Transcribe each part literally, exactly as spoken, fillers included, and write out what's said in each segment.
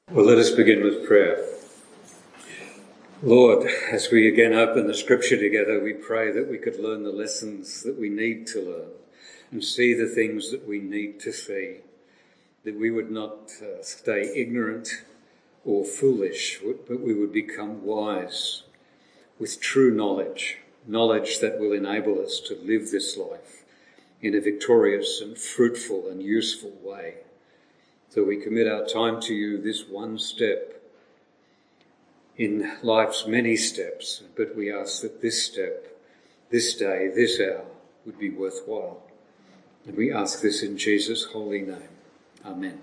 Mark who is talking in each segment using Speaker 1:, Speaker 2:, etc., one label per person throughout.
Speaker 1: Well, let us begin with prayer. Lord, as we again open the scripture together, we pray that we could learn the lessons that we need to learn and see the things that we need to see, that we would not uh, stay ignorant or foolish, but we would become wise with true knowledge, knowledge that will enable us to live this life in a victorious and fruitful and useful way. So we commit our time to you, this one step in life's many steps, but we ask that this step, this day, this hour would be worthwhile. And we ask this in Jesus' holy name. Amen.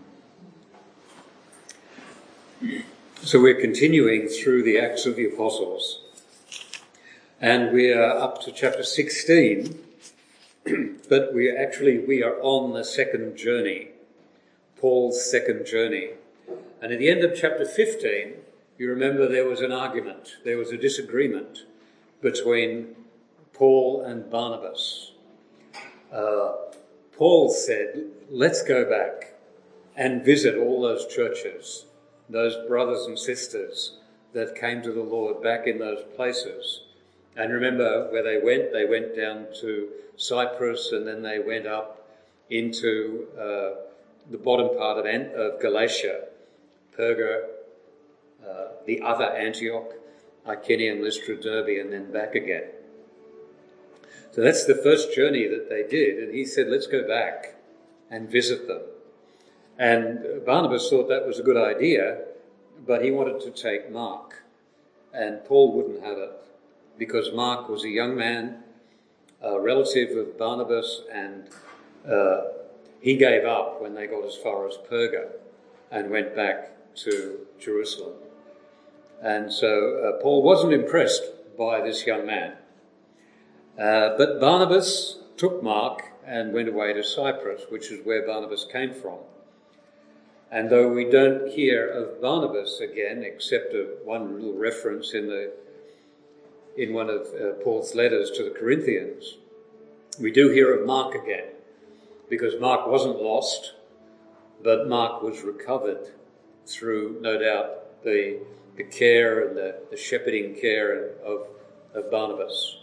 Speaker 1: So we're continuing through the Acts of the Apostles, and we are up to chapter sixteen, but we actually, we are on the second journey, Paul's second journey. And at the end of chapter fifteen, you remember there was an argument, there was a disagreement between Paul and Barnabas. Uh, Paul said, let's go back and visit all those churches, those brothers and sisters that came to the Lord back in those places. And remember where they went, they went down to Cyprus, and then they went up into uh, the bottom part of, Ant- of Galatia, Perga, uh, the other Antioch, Iconium, Lystra, Derbe, and then back again. So that's the first journey that they did, and he said, let's go back and visit them. And Barnabas thought that was a good idea, but he wanted to take Mark, and Paul wouldn't have it, because Mark was a young man, a relative of Barnabas, and uh, he gave up when they got as far as Perga and went back to Jerusalem. And so uh, Paul wasn't impressed by this young man. Uh, but Barnabas took Mark and went away to Cyprus, which is where Barnabas came from. And though we don't hear of Barnabas again, except a, one little reference in the in one of uh, Paul's letters to the Corinthians, we do hear of Mark again, because Mark wasn't lost, but Mark was recovered through, no doubt, the, the care and the, the shepherding care of, of Barnabas.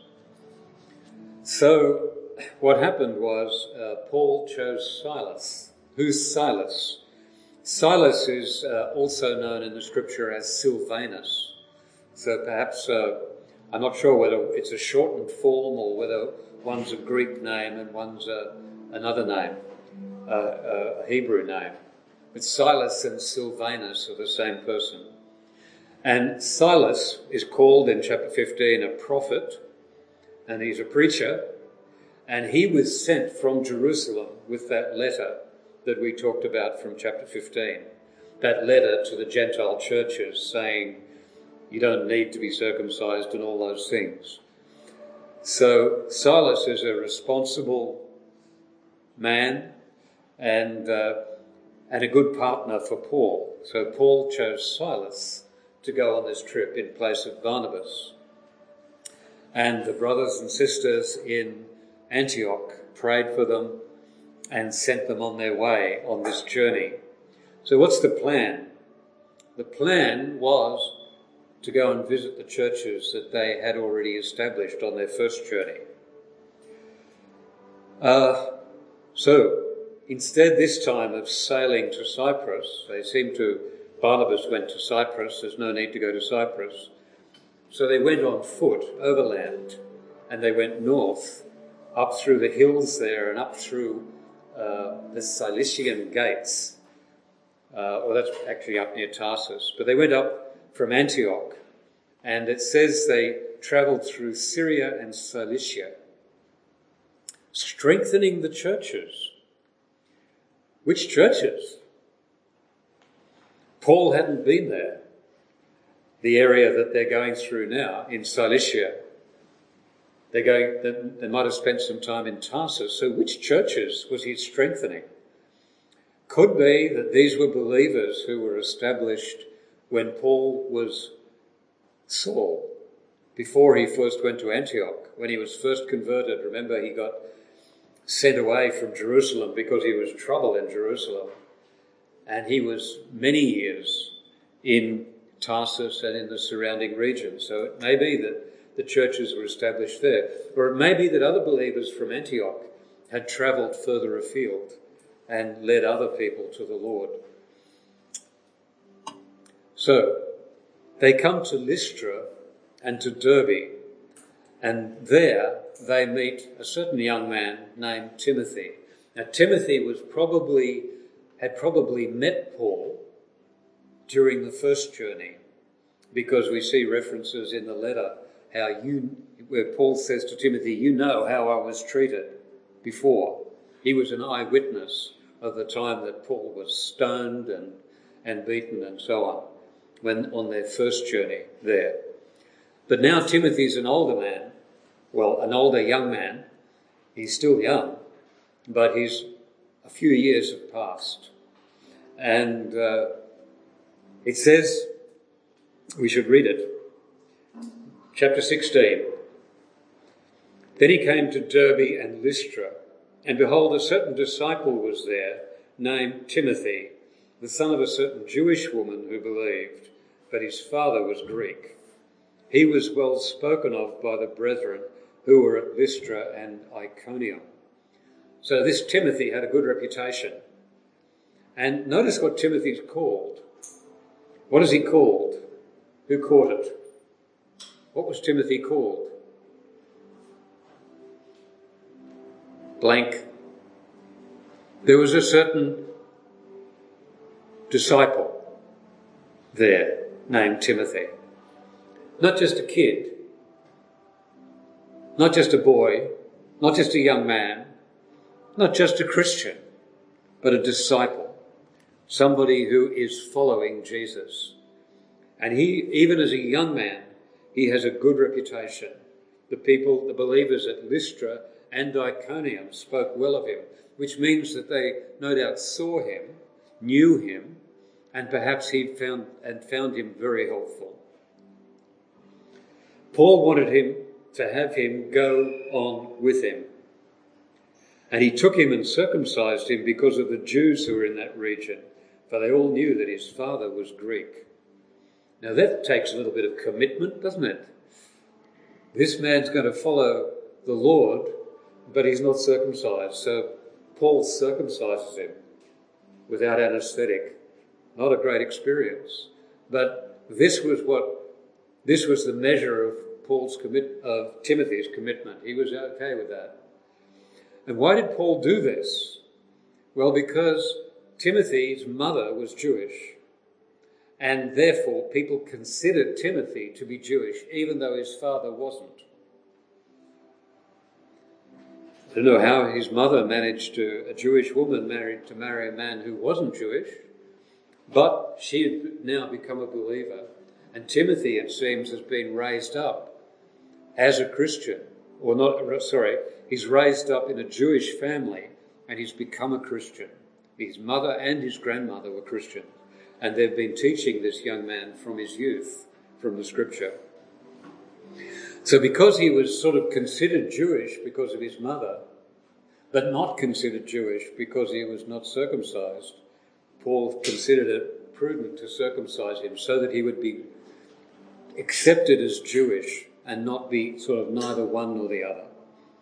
Speaker 1: So what happened was uh, Paul chose Silas. Who's Silas? Silas is uh, also known in the scripture as Silvanus. So perhaps, uh, I'm not sure whether it's a shortened form or whether one's a Greek name and one's a, another name, uh, a Hebrew name. But Silas and Silvanus are the same person. And Silas is called in chapter fifteen a prophet, and he's a preacher, and he was sent from Jerusalem with that letter that we talked about from chapter fifteen, that letter to the Gentile churches saying you don't need to be circumcised and all those things. So Silas is a responsible man and uh, and a good partner for Paul. So Paul chose Silas to go on this trip in place of Barnabas. And the brothers and sisters in Antioch prayed for them and sent them on their way on this journey. So what's the plan? The plan was to go and visit the churches that they had already established on their first journey. Uh, so instead this time of sailing to Cyprus, they seem to, Barnabas went to Cyprus, there's no need to go to Cyprus. So they went on foot, overland, and they went north, up through the hills there and up through uh, the Cilician gates. Uh, or that's actually up near Tarsus. But they went up from Antioch, and it says they travelled through Syria and Cilicia, strengthening the churches. Which churches? Paul hadn't been there. The area that they're going through now in Cilicia, they're going, they, they might have spent some time in Tarsus. So which churches was he strengthening? Could be that these were believers who were established when Paul was Saul, before he first went to Antioch, when he was first converted. Remember, he got sent away from Jerusalem because he was trouble in Jerusalem. And he was many years in Tarsus and in the surrounding region. So it may be that the churches were established there. Or it may be that other believers from Antioch had travelled further afield and led other people to the Lord. So they come to Lystra and to Derbe, and there they meet a certain young man named Timothy. Now Timothy was probably had probably met Paul during the first journey, because we see references in the letter how you, where Paul says to Timothy, you know how I was treated before. He was an eyewitness of the time that Paul was stoned and, and beaten and so on, when on their first journey there. But now Timothy's an older man, well, an older young man. He's still young, but he's a few years have passed. And uh, it says, we should read it, chapter sixteen. Then he came to Derbe and Lystra, and behold, a certain disciple was there, named Timothy, the son of a certain Jewish woman who believed, but his father was Greek. He was well spoken of by the brethren who were at Lystra and Iconium. So this Timothy had a good reputation. And notice what Timothy's called. What is he called? Who caught it? What was Timothy called? Blank. There was a certain disciple there named Timothy. Not just a kid, not just a boy, not just a young man, not just a Christian, but a disciple, somebody who is following Jesus. And he, even as a young man, he has a good reputation. The people, the believers at Lystra and Iconium spoke well of him, which means that they no doubt saw him, knew him, and perhaps he found and found him very helpful. Paul wanted him to have him go on with him. And he took him and circumcised him because of the Jews who were in that region, for they all knew that his father was Greek. Now that takes a little bit of commitment, doesn't it? This man's going to follow the Lord, but he's not circumcised. So Paul circumcises him without anaesthetic. Not a great experience. But this was what this was the measure of Paul's commit of Timothy's commitment. He was okay with that. And why did Paul do this? Well, because Timothy's mother was Jewish, and therefore people considered Timothy to be Jewish, even though his father wasn't. I don't know how his mother managed to, a Jewish woman married to marry a man who wasn't Jewish, but she had now become a believer. And Timothy, it seems, has been raised up as a Christian, or not, sorry, he's raised up in a Jewish family and he's become a Christian. His mother and his grandmother were Christian, and they've been teaching this young man from his youth, from the scripture. So because he was sort of considered Jewish because of his mother, but not considered Jewish because he was not circumcised, Paul considered it prudent to circumcise him so that he would be accepted as Jewish and not be sort of neither one nor the other.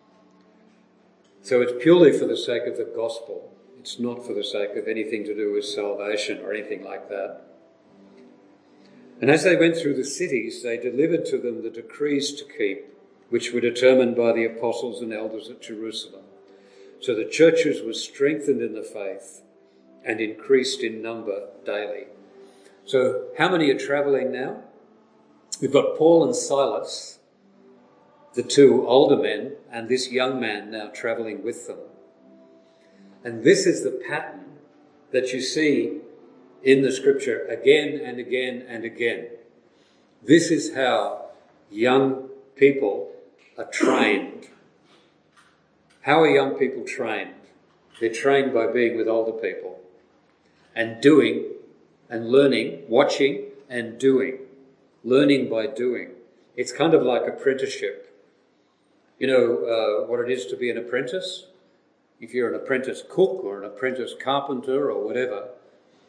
Speaker 1: So it's purely for the sake of the gospel. It's not for the sake of anything to do with salvation or anything like that. And as they went through the cities, they delivered to them the decrees to keep, which were determined by the apostles and elders at Jerusalem. So the churches were strengthened in the faith and increased in number daily. So how many are travelling now? We've got Paul and Silas, the two older men, and this young man now travelling with them. And this is the pattern that you see in the scripture again and again and again. This is how young people are trained. How are young people trained? They're trained by being with older people and doing and learning, watching and doing. Learning by doing. It's kind of like apprenticeship. You know uh, what it is to be an apprentice? If you're an apprentice cook or an apprentice carpenter or whatever,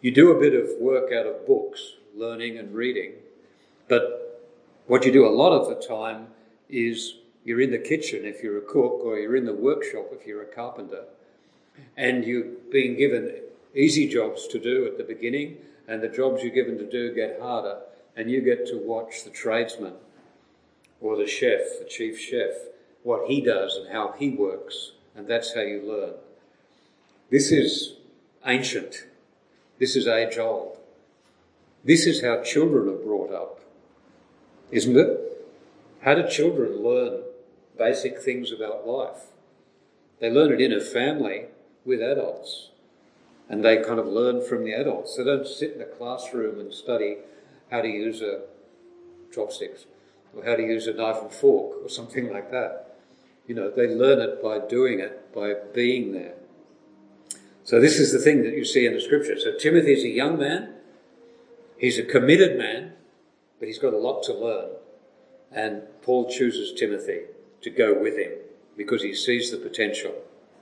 Speaker 1: you do a bit of work out of books, learning and reading, but what you do a lot of the time is you're in the kitchen if you're a cook, or you're in the workshop if you're a carpenter, and you've been given easy jobs to do at the beginning, and the jobs you're given to do get harder, and you get to watch the tradesman or the chef, the chief chef, what he does and how he works, and that's how you learn. This is ancient. This is age old. This is how children are brought up, isn't it? How do children learn basic things about life? They learn it in a family with adults, and they kind of learn from the adults. They don't sit in a classroom and study how to use a chopsticks or how to use a knife and fork or something like that. You know, they learn it by doing it, by being there. So this is the thing that you see in the scripture. So Timothy is a young man. He's a committed man, but he's got a lot to learn. And Paul chooses Timothy to go with him because he sees the potential.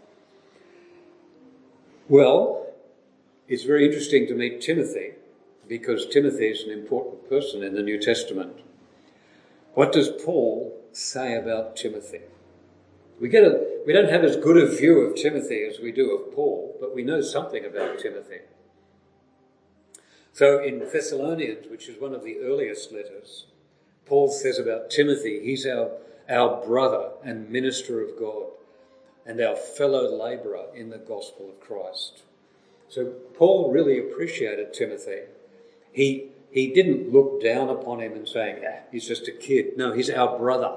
Speaker 1: Well, it's very interesting to meet Timothy because Timothy is an important person in the New Testament. What does Paul say about Timothy? We get a, we don't have as good a view of Timothy as we do of Paul, but we know something about Timothy. So in Thessalonians, which is one of the earliest letters, Paul says about Timothy, he's our, our brother and minister of God and our fellow labourer in the gospel of Christ. So Paul really appreciated Timothy. He, he didn't look down upon him and saying, ah, he's just a kid. No, he's our brother.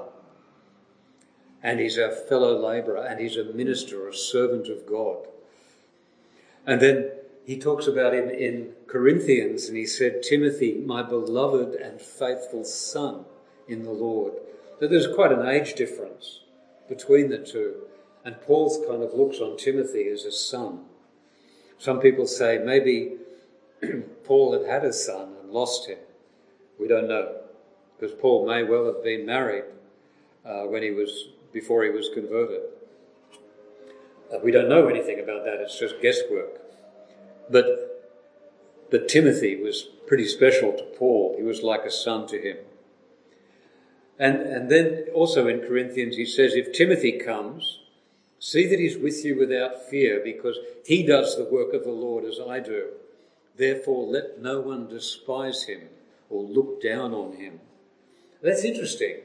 Speaker 1: And he's our fellow labourer, and he's a minister, a servant of God. And then he talks about him in Corinthians, and he said, Timothy, my beloved and faithful son in the Lord. So there's quite an age difference between the two. And Paul kind of looks on Timothy as a son. Some people say maybe Paul had had a son and lost him. We don't know, because Paul may well have been married uh, when he was before he was converted. Uh, we don't know anything about that. It's just guesswork. But but Timothy was pretty special to Paul. He was like a son to him. And and then also in Corinthians he says, if Timothy comes, see that he's with you without fear, because he does the work of the Lord as I do. Therefore let no one despise him or look down on him. That's interesting.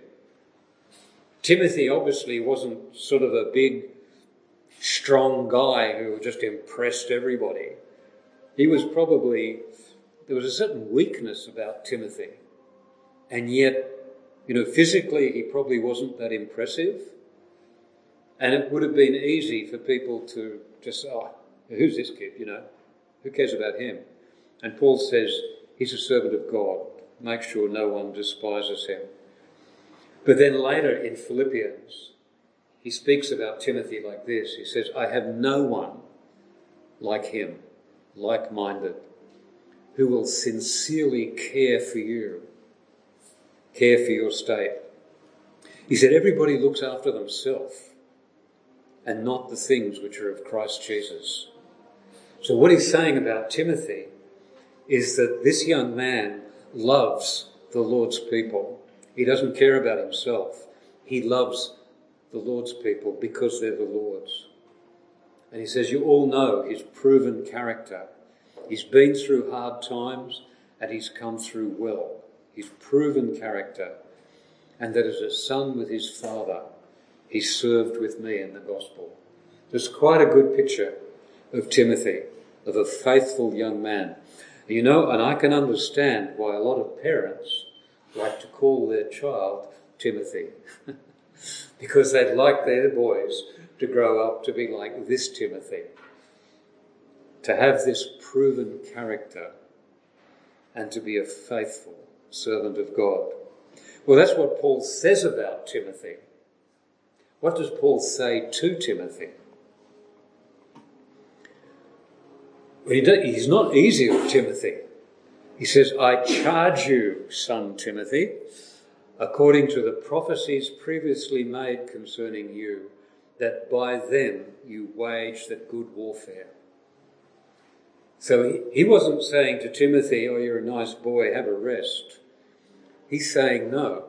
Speaker 1: Timothy obviously wasn't sort of a big, strong guy who just impressed everybody. He was probably, there was a certain weakness about Timothy. And yet, you know, physically he probably wasn't that impressive. And it would have been easy for people to just, oh, who's this kid, you know? Who cares about him? And Paul says he's a servant of God. Make sure no one despises him. But then later in Philippians, he speaks about Timothy like this. He says, I have no one like him, like-minded, who will sincerely care for you, care for your state. He said, everybody looks after themselves and not the things which are of Christ Jesus. So what he's saying about Timothy is that this young man loves the Lord's people. He doesn't care about himself. He loves the Lord's people because they're the Lord's. And he says, you all know his proven character. He's been through hard times and he's come through well. His proven character. And that as a son with his father, he served with me in the gospel. There's quite a good picture of Timothy, of a faithful young man. You know, and I can understand why a lot of parents like to call their child Timothy because they'd like their boys to grow up to be like this Timothy, to have this proven character and to be a faithful servant of God. Well, that's what Paul says about Timothy. What does Paul say to Timothy? Well, he's not easy with Timothy. He says, I charge you, son Timothy, according to the prophecies previously made concerning you, that by them you wage the good warfare. So he, he wasn't saying to Timothy, oh, you're a nice boy, have a rest. He's saying, no.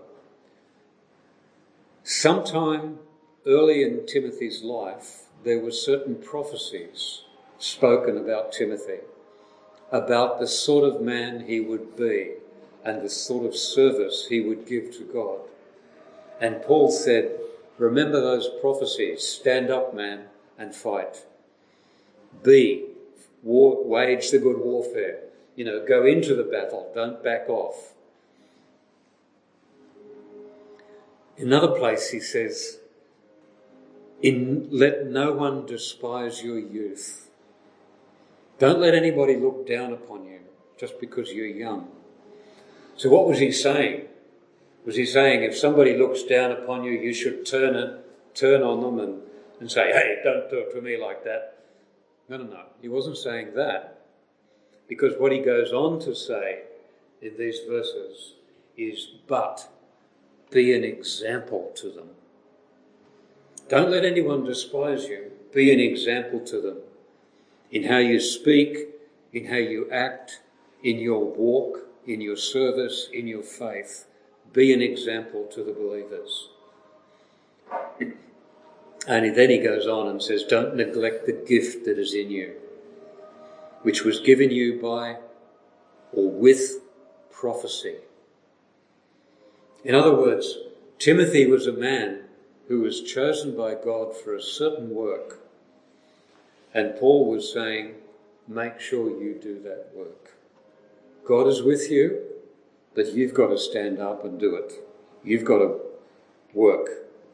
Speaker 1: Sometime early in Timothy's life, there were certain prophecies spoken about Timothy, about the sort of man he would be and the sort of service he would give to God. And Paul said, remember those prophecies, stand up, man, and fight. Be, war, wage the good warfare. You know, go into the battle, don't back off. In another place he says, In, let no one despise your youth. Don't let anybody look down upon you just because you're young. So what was he saying? Was he saying if somebody looks down upon you, you should turn it, turn on them and, and say, hey, don't talk to me like that? No, no, no. He wasn't saying that. Because what he goes on to say in these verses is, but be an example to them. Don't let anyone despise you. Be an example to them in how you speak, in how you act, in your walk, in your service, in your faith. Be an example to the believers. And then he goes on and says, don't neglect the gift that is in you, which was given you by or with prophecy. In other words, Timothy was a man who was chosen by God for a certain work. And Paul was saying, make sure you do that work. God is with you, but you've got to stand up and do it. You've got to work.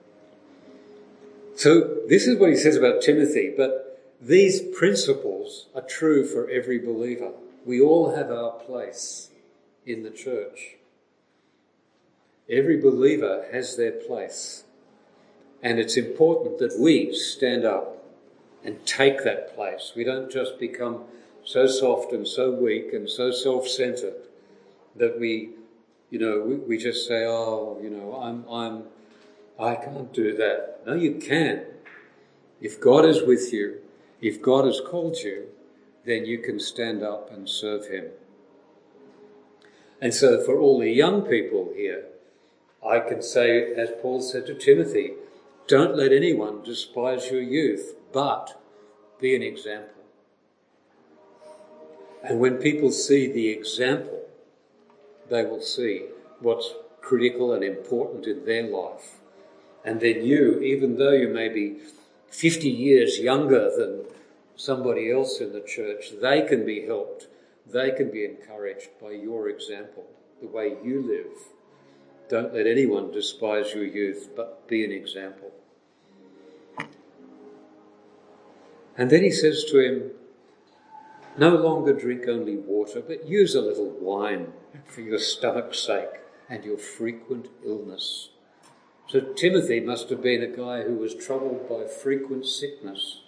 Speaker 1: So this is what he says about Timothy, but these principles are true for every believer. We all have our place in the church. Every believer has their place. And it's important that we stand up and take that place. We don't just become so soft and so weak and so self-centered that we, you know, we, we just say, oh, you know, I'm, I'm, I can't do that. No, you can. If God is with you, if God has called you, then you can stand up and serve him. And so for all the young people here, I can say, as Paul said to Timothy, don't let anyone despise your youth, but be an example. And when people see the example, they will see what's critical and important in their life. And then you, even though you may be fifty years younger than somebody else in the church, they can be helped. They can be encouraged by your example, the way you live. Don't let anyone despise your youth, but be an example. And then he says to him, no longer drink only water, but use a little wine for your stomach's sake and your frequent illness. So Timothy must have been a guy who was troubled by frequent sickness.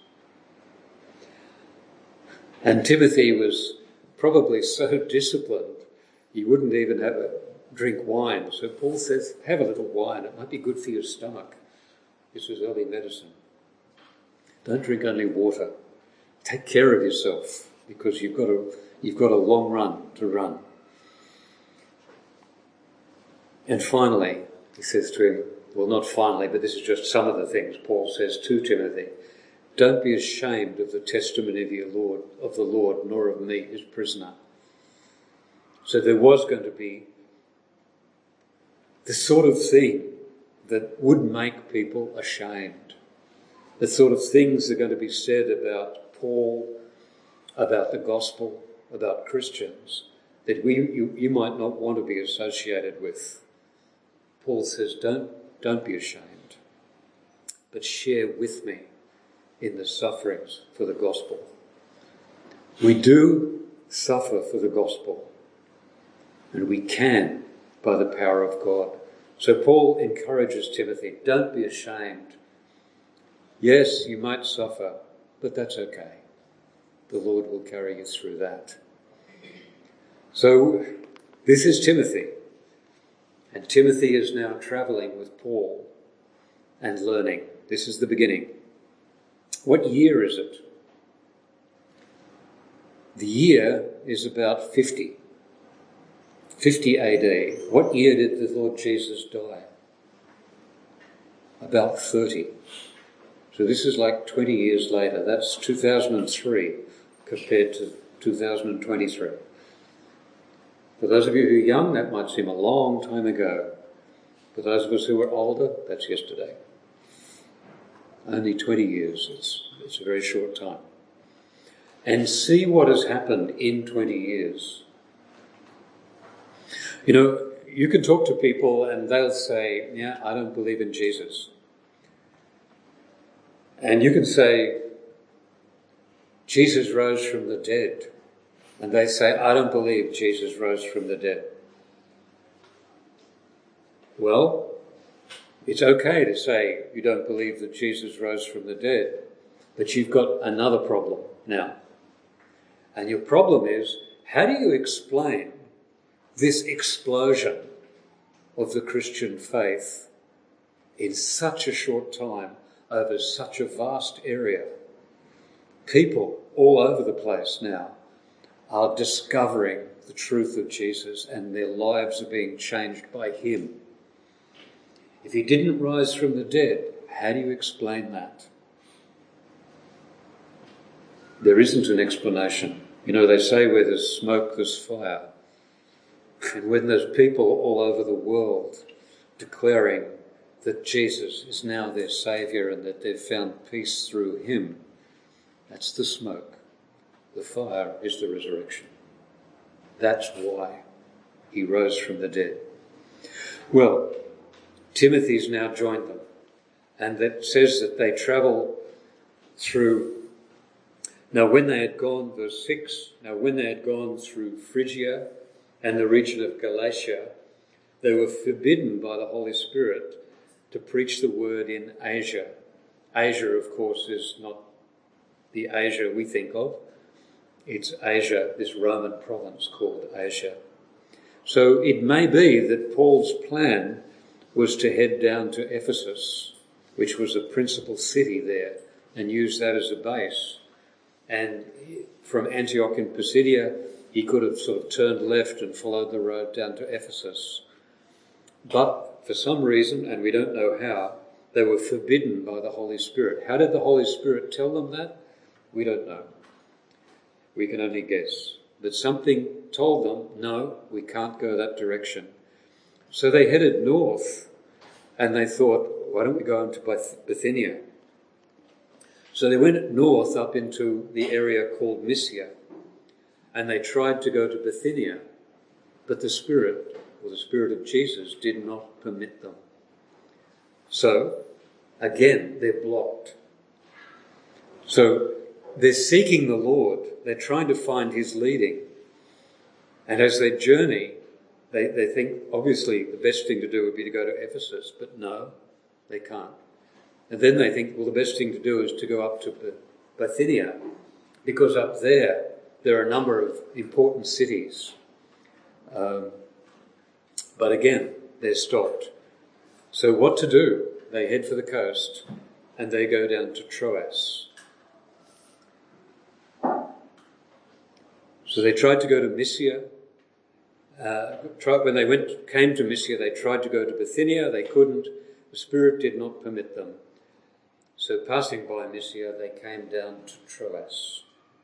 Speaker 1: And Timothy was probably so disciplined, he wouldn't even have a drink wine. So Paul says, have a little wine. It might be good for your stomach. This was early medicine. Don't drink only water. Take care of yourself because you've got a, you've got a long run to run. And finally, he says to him, well, not finally, but this is just some of the things Paul says to Timothy. Don't be ashamed of the testimony of, your Lord, of the Lord, nor of me, his prisoner. So there was going to be the sort of thing that would make people ashamed. The sort of things that are going to be said about Paul, about the gospel, about Christians, that we you, you might not want to be associated with. Paul says, don't, don't be ashamed, but share with me in the sufferings for the gospel. We do suffer for the gospel, and we can by the power of God. So Paul encourages Timothy, don't be ashamed. Yes, you might suffer, but that's okay. The Lord will carry you through that. So this is Timothy. And Timothy is now travelling with Paul and learning. This is the beginning. What year is it? The year is about fifty. fifty A D. What year did the Lord Jesus die? About thirty. So this is like twenty years later. That's two thousand three compared to two thousand twenty-three. For those of you who are young, that might seem a long time ago. For those of us who are older, that's yesterday. Only twenty years. It's, it's a very short time. And see what has happened in twenty years. You know, you can talk to people and they'll say, yeah, I don't believe in Jesus. And you can say, Jesus rose from the dead. And they say, I don't believe Jesus rose from the dead. Well, it's okay to say you don't believe that Jesus rose from the dead, but you've got another problem now. And your problem is, how do you explain this explosion of the Christian faith in such a short time over such a vast area? People all over the place now are discovering the truth of Jesus and their lives are being changed by him. If he didn't rise from the dead, how do you explain that? There isn't an explanation. You know, they say where there's smoke, there's fire. And when there's people all over the world declaring that Jesus is now their Saviour and that they've found peace through him, that's the smoke. The fire is the resurrection. That's why he rose from the dead. Well, Timothy's now joined them. And that says that they travel through. Now when they had gone, verse six, now when they had gone through Phrygia and the region of Galatia, they were forbidden by the Holy Spirit to preach the word in Asia. Asia, of course, is not the Asia we think of. It's Asia, this Roman province called Asia. So it may be that Paul's plan was to head down to Ephesus, which was the principal city there, and use that as a base. And from Antioch in Pisidia, he could have sort of turned left and followed the road down to Ephesus. But for some reason, and we don't know how, they were forbidden by the Holy Spirit. How did the Holy Spirit tell them that? We don't know. We can only guess. But something told them, no, we can't go that direction. So they headed north and they thought, why don't we go into Bithynia? So they went north up into the area called Mysia and they tried to go to Bithynia, but the Spirit, or the Spirit of Jesus, did not permit them. So, again, they're blocked. So they're seeking the Lord. They're trying to find his leading. And as they journey, they, they think, obviously, the best thing to do would be to go to Ephesus, but no, they can't. And then they think, well, the best thing to do is to go up to Bithynia, because up there, there are a number of important cities. Um, but again, they're stopped. So what to do? They head for the coast and they go down to Troas. So they tried to go to Mysia. Uh, tried, when they went, came to Mysia, they tried to go to Bithynia. They couldn't. The Spirit did not permit them. So passing by Mysia, they came down to Troas.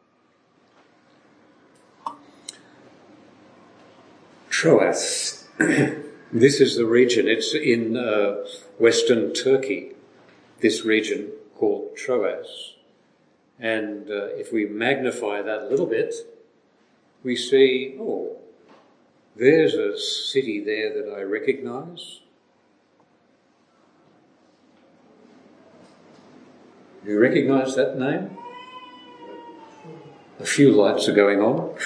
Speaker 1: Troas. This is the region. It's in uh, western Turkey, this region called Troas. And uh, if we magnify that a little bit, we see, oh, there's a city there that I recognise. Do you recognise that name? A few lights are going on.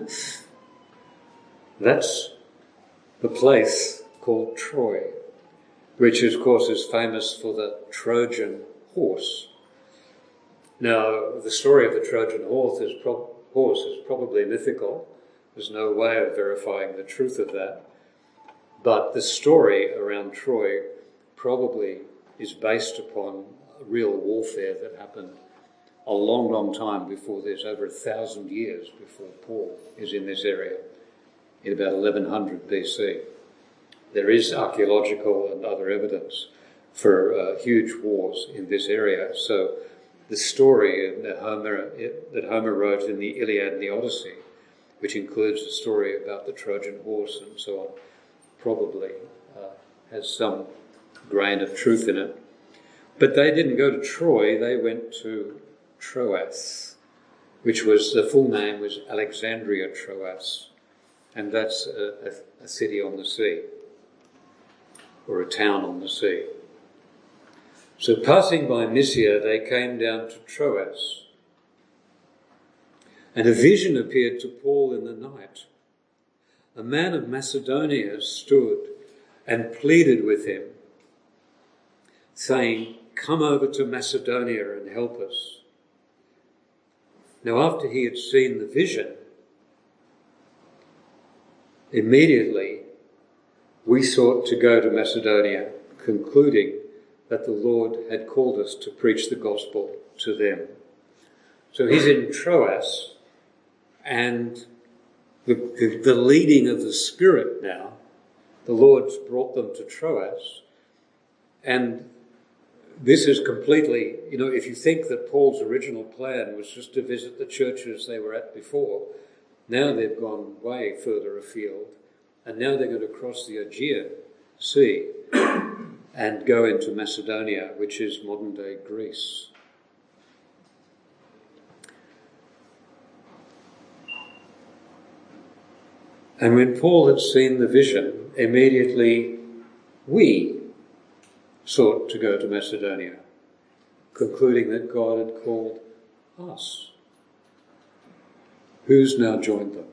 Speaker 1: That's the place called Troy, which of course is famous for the Trojan horse. Now, the story of the Trojan horse is, pro- horse is probably mythical. There's no way of verifying the truth of that. But the story around Troy probably is based upon real warfare that happened a long, long time before this, over a thousand years before Paul is in this area, in about eleven hundred B C. There is archaeological and other evidence for uh, huge wars in this area. So the story that Homer, that Homer wrote in the Iliad and the Odyssey, which includes the story about the Trojan horse and so on, probably uh, has some grain of truth in it. But they didn't go to Troy, they went to Troas, which was, the full name was Alexandria Troas, and that's a, a, a city on the sea, or a town on the sea. So passing by Mysia, they came down to Troas, and a vision appeared to Paul in the night. A man of Macedonia stood and pleaded with him, saying, "Come over to Macedonia and help us." Now, after he had seen the vision, immediately we sought to go to Macedonia, concluding that the Lord had called us to preach the gospel to them. So he's in Troas, and the, the, the leading of the Spirit now, the Lord's brought them to Troas, and this is completely, you know, if you think that Paul's original plan was just to visit the churches they were at before, now they've gone way further afield, and now they're going to cross the Aegean Sea and go into Macedonia, which is modern-day Greece. And when Paul had seen the vision, immediately we sought to go to Macedonia, concluding that God had called us. Who's now joined them?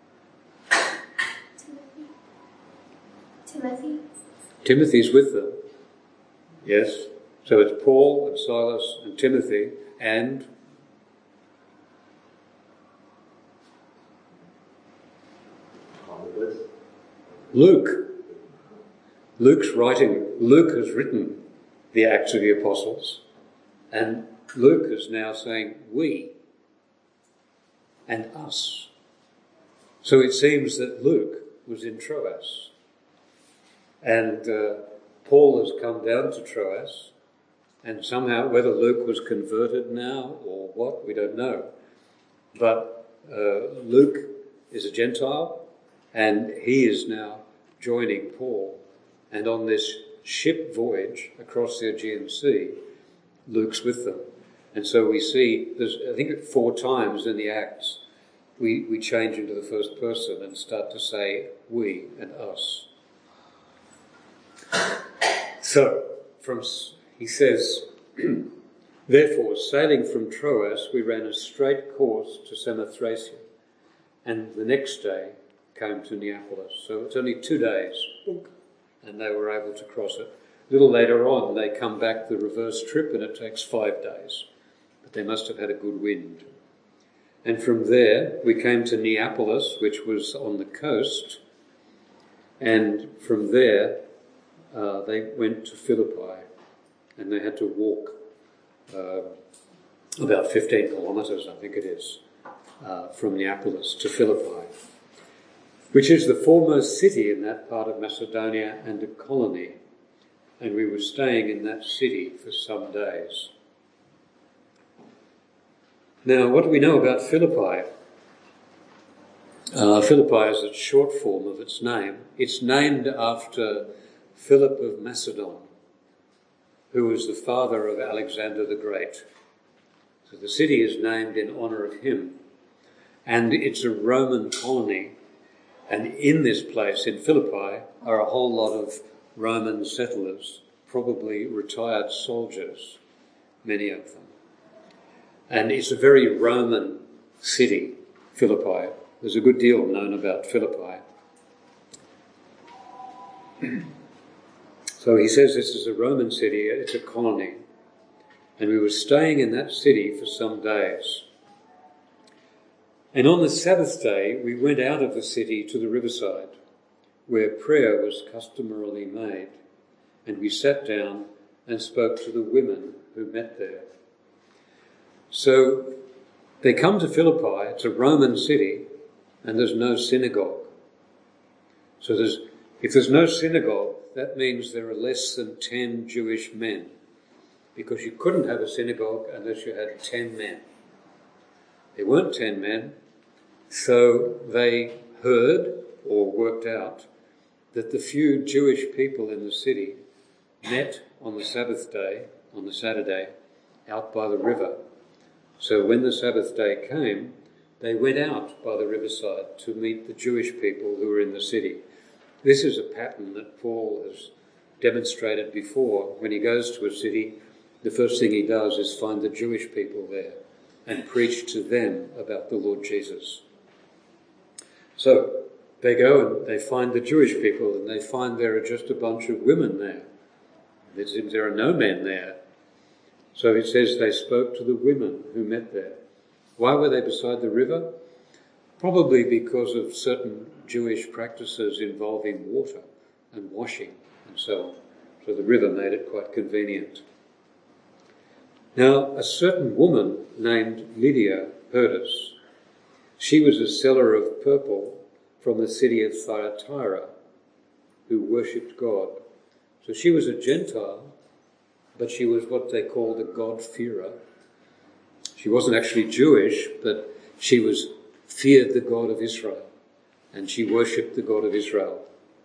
Speaker 2: Timothy. Timothy.
Speaker 1: Timothy's with them. Yes. So it's Paul and Silas and Timothy and Luke. Luke's writing, Luke has written the Acts of the Apostles, and Luke is now saying we and us. So it seems that Luke was in Troas, and uh, Paul has come down to Troas, and somehow, whether Luke was converted now or what, we don't know. But uh, Luke is a Gentile, and he is now joining Paul. And on this ship voyage across the Aegean Sea, Luke's with them. And so we see, there's, I think four times in the Acts, we, we change into the first person and start to say we and us. So, from he says, therefore, sailing from Troas, we ran a straight course to Samothracia, and the next day came to Neapolis. So it's only two days, and they were able to cross it. A little later on, they come back the reverse trip, and it takes five days. But they must have had a good wind. And from there, we came to Neapolis, which was on the coast. And from there, uh, they went to Philippi, and they had to walk uh, about fifteen kilometres, I think it is, uh, from Neapolis to Philippi, which is the foremost city in that part of Macedonia and a colony. And we were staying in that city for some days. Now, what do we know about Philippi? Uh, Philippi is a short form of its name. It's named after Philip of Macedon, who was the father of Alexander the Great. So the city is named in honour of him. And it's a Roman colony. And in this place, in Philippi, are a whole lot of Roman settlers, probably retired soldiers, many of them. And it's a very Roman city, Philippi. There's a good deal known about Philippi. So he says this is a Roman city, it's a colony. And we were staying in that city for some days. And on the Sabbath day, we went out of the city to the riverside, where prayer was customarily made, and we sat down and spoke to the women who met there. So they come to Philippi, it's a Roman city, and there's no synagogue. So there's, if there's no synagogue, that means there are less than ten Jewish men, because you couldn't have a synagogue unless you had ten men. There weren't ten men, so they heard or worked out that the few Jewish people in the city met on the Sabbath day, on the Saturday, out by the river. So when the Sabbath day came, they went out by the riverside to meet the Jewish people who were in the city. This is a pattern that Paul has demonstrated before. When he goes to a city, the first thing he does is find the Jewish people there and preach to them about the Lord Jesus. So they go and they find the Jewish people, and they find there are just a bunch of women there. It seems there are no men there. So it says they spoke to the women who met there. Why were they beside the river? Probably because of certain Jewish practices involving water and washing and so on. So the river made it quite convenient. Now, a certain woman named Lydia heard us. She was a seller of purple from the city of Thyatira, who worshipped God. So she was a Gentile, but she was what they called a God-fearer. She wasn't actually Jewish, but she was feared the God of Israel, and she worshipped the God of Israel.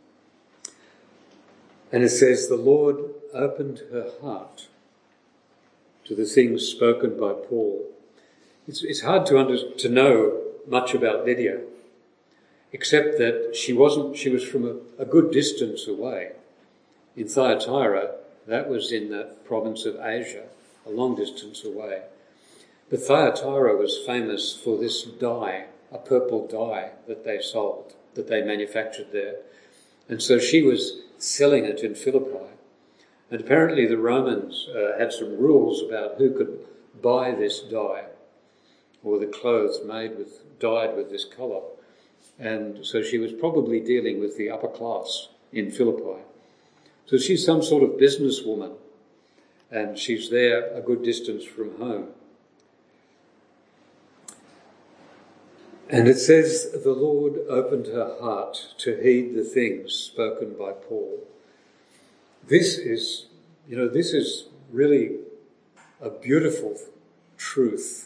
Speaker 1: And it says, the Lord opened her heart to the things spoken by Paul. It's, it's hard to under, to know much about Lydia, except that she wasn't. She was from a, a good distance away. In Thyatira, that was in the province of Asia, a long distance away. But Thyatira was famous for this dye, a purple dye that they sold, that they manufactured there. And so she was selling it in Philippi. And apparently the Romans uh, had some rules about who could buy this dye, or the clothes made with, dyed with this colour. And so she was probably dealing with the upper class in Philippi. So she's some sort of businesswoman, and she's there a good distance from home. And it says, the Lord opened her heart to heed the things spoken by Paul. This is, you know, this is really a beautiful truth.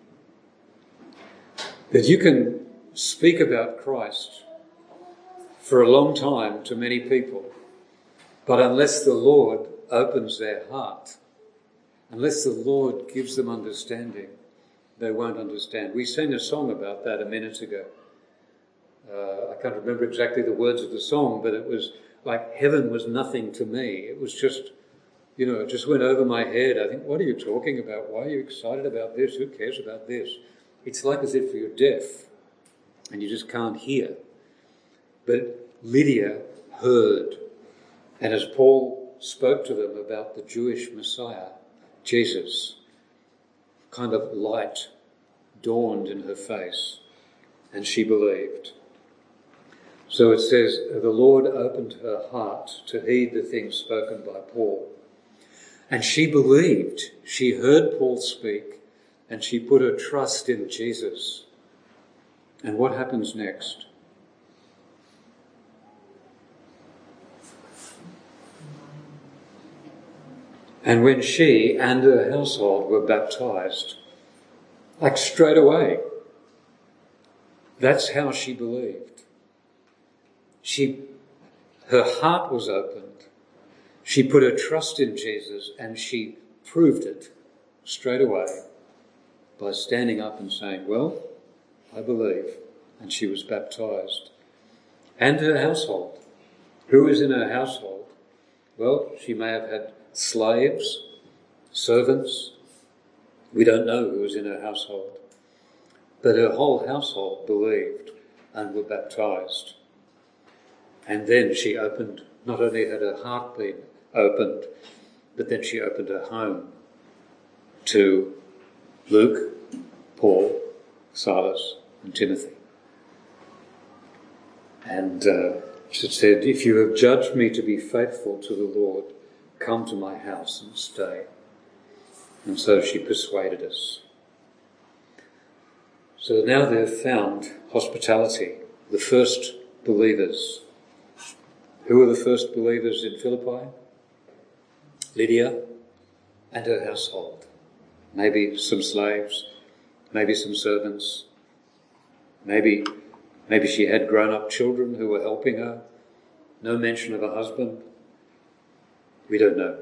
Speaker 1: That you can speak about Christ for a long time to many people, but unless the Lord opens their heart, unless the Lord gives them understanding, they won't understand. We sang a song about that a minute ago. Uh, I can't remember exactly the words of the song, but it was like heaven was nothing to me. It was just, you know, it just went over my head. I think, what are you talking about? Why are you excited about this? Who cares about this? It's like as if you're deaf and you just can't hear. But Lydia heard. And as Paul spoke to them about the Jewish Messiah, Jesus, kind of light dawned in her face, and she believed. So it says, the Lord opened her heart to heed the things spoken by Paul. And she believed. She heard Paul speak, and she put her trust in Jesus. And what happens next? And when she and her household were baptized, like straight away, that's how she believed. She, her heart was opened. She put her trust in Jesus, and she proved it straight away by standing up and saying, well, I believe. And she was baptized. And her household. Who is in her household? Well, she may have had slaves, servants. We don't know who was in her household. But her whole household believed and were baptized. And then she opened, not only had her heart been opened, but then she opened her home to Luke, Paul, Silas, and Timothy. And uh, she said, if you have judged me to be faithful to the Lord, come to my house and stay. And so she persuaded us. So now they've found hospitality, the first believers. Who were the first believers in Philippi? Lydia and her household. Maybe some slaves, maybe some servants, maybe, maybe she had grown-up children who were helping her. No mention of a husband. We don't know.